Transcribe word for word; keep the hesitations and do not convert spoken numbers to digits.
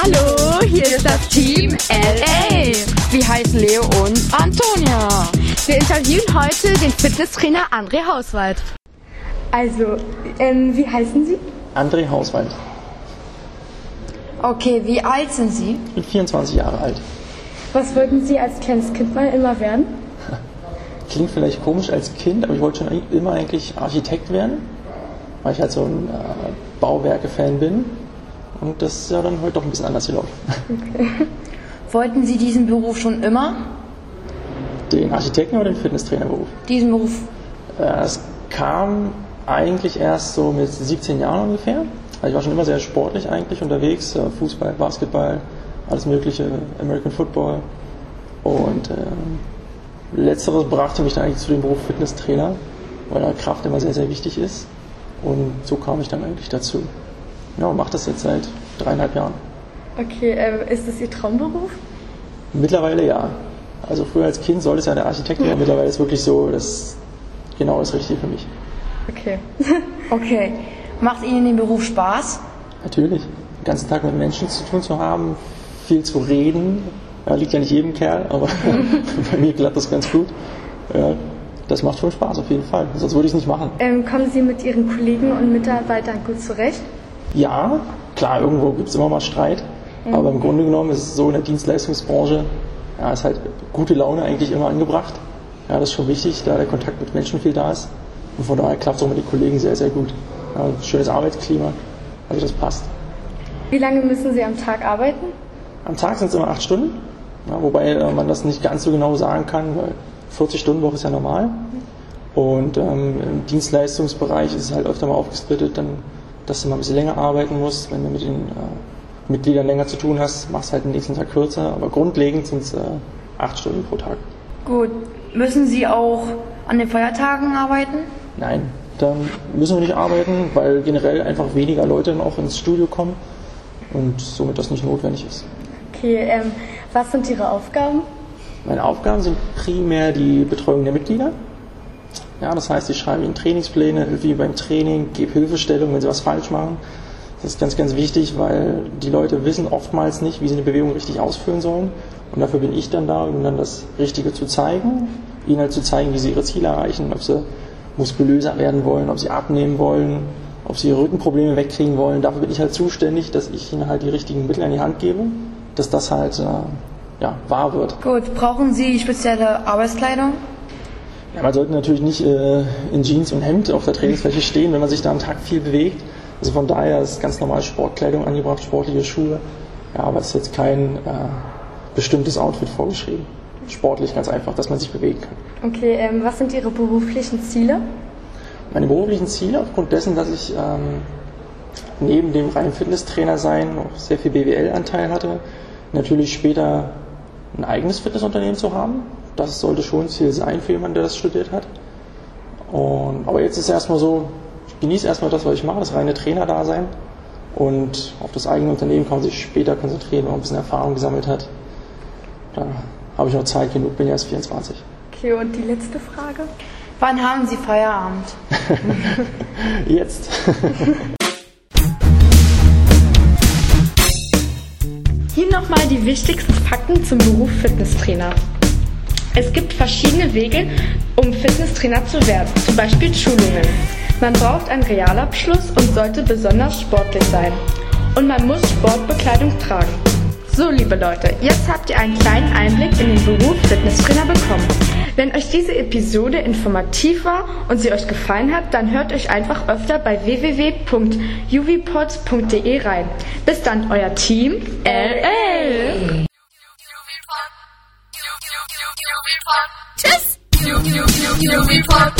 Hallo, hier ist das Team L A. Wir heißen Leo und Antonia. Wir interviewen heute den Fitnesstrainer André Hauswald. Also, ähm, wie heißen Sie? André Hauswald. Okay, wie alt sind Sie? Ich bin vierundzwanzig Jahre alt. Was wollten Sie als kleines Kind mal immer werden? Klingt vielleicht komisch als Kind, aber ich wollte schon immer eigentlich Architekt werden, weil ich halt so ein äh, Bauwerke-Fan bin. Und das ist ja dann heute doch ein bisschen anders gelaufen. Okay. Wollten Sie diesen Beruf schon immer? Den Architekten oder den Fitnesstrainerberuf? Diesen Beruf? Äh, es kam eigentlich erst so mit siebzehn Jahren ungefähr. Also ich war schon immer sehr sportlich eigentlich unterwegs. Äh, Fußball, Basketball, alles mögliche, American Football. Und äh, letzteres brachte mich dann eigentlich zu dem Beruf Fitnesstrainer, weil da Kraft immer sehr, sehr wichtig ist. Und so kam ich dann eigentlich dazu. Ja, und mache das jetzt seit dreieinhalb Jahren. Okay, äh, ist das Ihr Traumberuf? Mittlerweile ja. Also früher als Kind sollte es ja der Architekt werden. Mittlerweile ist es wirklich so, das genau das Richtige für mich. Okay. Okay. Macht Ihnen den Beruf Spaß? Natürlich. Den ganzen Tag mit Menschen zu tun zu haben, viel zu reden. Ja, liegt ja nicht jedem Kerl, aber bei mir klappt das ganz gut. Ja, das macht schon Spaß auf jeden Fall. Sonst würde ich es nicht machen. Ähm, kommen Sie mit Ihren Kollegen und Mitarbeitern gut zurecht? Ja, klar, irgendwo gibt es immer mal Streit. Mhm. Aber im Grunde genommen ist es so in der Dienstleistungsbranche, ja, ist halt gute Laune eigentlich immer angebracht. Ja, das ist schon wichtig, da der Kontakt mit Menschen viel da ist. Und von daher klappt es auch mit den Kollegen sehr, sehr gut. Ja, schönes Arbeitsklima, also das passt. Wie lange müssen Sie am Tag arbeiten? Am Tag sind es immer acht Stunden, ja, wobei äh, man das nicht ganz so genau sagen kann, weil vierzig Stunden Woche ist ja normal. Und ähm, im Dienstleistungsbereich ist es halt öfter mal aufgesplittet, dann, dass du mal ein bisschen länger arbeiten musst. Wenn du mit den äh, Mitgliedern länger zu tun hast, machst du halt den nächsten Tag kürzer. Aber grundlegend sind es äh, acht Stunden pro Tag. Gut. Müssen Sie auch an den Feiertagen arbeiten? Nein, dann müssen wir nicht arbeiten, weil generell einfach weniger Leute dann auch ins Studio kommen und somit das nicht notwendig ist. Okay, ähm, was sind Ihre Aufgaben? Meine Aufgaben sind primär die Betreuung der Mitglieder. Ja, das heißt, ich schreibe ihnen Trainingspläne, helfe ihnen beim Training, gebe Hilfestellung, wenn sie was falsch machen. Das ist ganz, ganz wichtig, weil die Leute wissen oftmals nicht, wie sie eine Bewegung richtig ausführen sollen. Und dafür bin ich dann da, um dann das Richtige zu zeigen, ihnen halt zu zeigen, wie sie ihre Ziele erreichen, ob sie muskulöser werden wollen, ob sie abnehmen wollen, ob sie ihre Rückenprobleme wegkriegen wollen. Dafür bin ich halt zuständig, dass ich ihnen halt die richtigen Mittel an die Hand gebe, dass das halt äh, ja, wahr wird. Gut, brauchen Sie spezielle Arbeitskleidung? Ja, man sollte natürlich nicht äh, in Jeans und Hemd auf der Trainingsfläche stehen, wenn man sich da am Tag viel bewegt. Also von daher ist ganz normal Sportkleidung angebracht, sportliche Schuhe. Ja, aber es ist jetzt kein äh, bestimmtes Outfit vorgeschrieben. Sportlich ganz einfach, dass man sich bewegen kann. Okay, ähm, was sind Ihre beruflichen Ziele? Meine beruflichen Ziele, aufgrund dessen, dass ich ähm, neben dem reinen Fitnesstrainer sein noch sehr viel B W L-Anteil hatte, natürlich später ein eigenes Fitnessunternehmen zu haben. Das sollte schon ein Ziel sein für jemanden, der das studiert hat. Und, aber jetzt ist es erstmal so, ich genieße erstmal das, was ich mache, das reine Trainerdasein. Und auf das eigene Unternehmen kann man sich später konzentrieren, wenn man ein bisschen Erfahrung gesammelt hat. Da habe ich noch Zeit genug, bin ja erst vierundzwanzig. Okay, und die letzte Frage? Wann haben Sie Feierabend? Jetzt. Hier nochmal die wichtigsten Fakten zum Beruf Fitnesstrainer. Es gibt verschiedene Wege, um Fitnesstrainer zu werden, zum Beispiel Schulungen. Man braucht einen Realabschluss und sollte besonders sportlich sein. Und man muss Sportbekleidung tragen. So, liebe Leute, jetzt habt ihr einen kleinen Einblick in den Beruf Fitnesstrainer bekommen. Wenn euch diese Episode informativ war und sie euch gefallen hat, dann hört euch einfach öfter bei w w w punkt juvipods punkt d e rein. Bis dann, euer Team L A. Tschüss!